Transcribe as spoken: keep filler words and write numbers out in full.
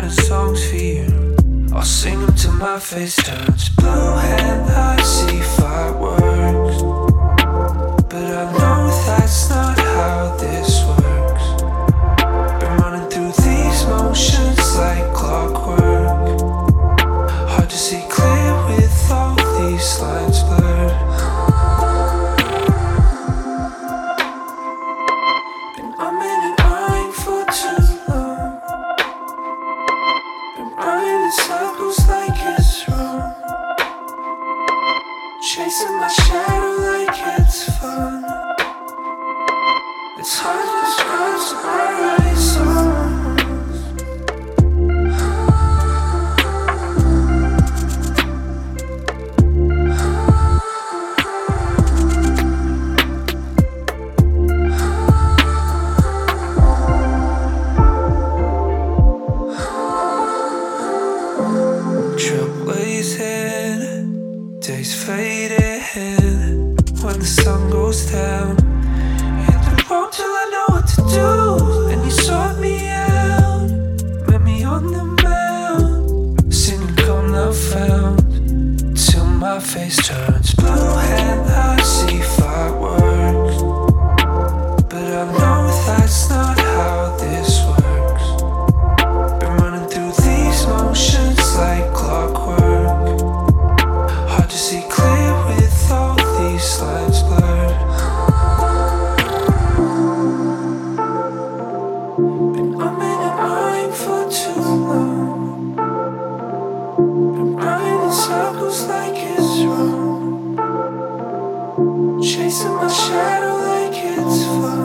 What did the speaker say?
writing songs for you. I'll sing them till my face turns blue and I see fireworks. But I know that's not how this works. Been running through these motions like clockwork. Hard to see clear with all these lines blurred. Been umming and eyeing for too long. Been running in circles like it's wrong. Chasing my shadow like it's fun. It's hard to describe, so I write songs. Trailblazing, days fading. When the sun goes down, hit the road till I know what to do. And you sought me out, met me on the mount, singing come thou found, till my face turns blue and I see fireworks. But I know that's not how this works. Been running through these motions like clockwork. Hard to see clear with all these lines blurred. Been umming and eyeing for too long. Been running in circles like it's wrong. Chasing my shadow like it's fun.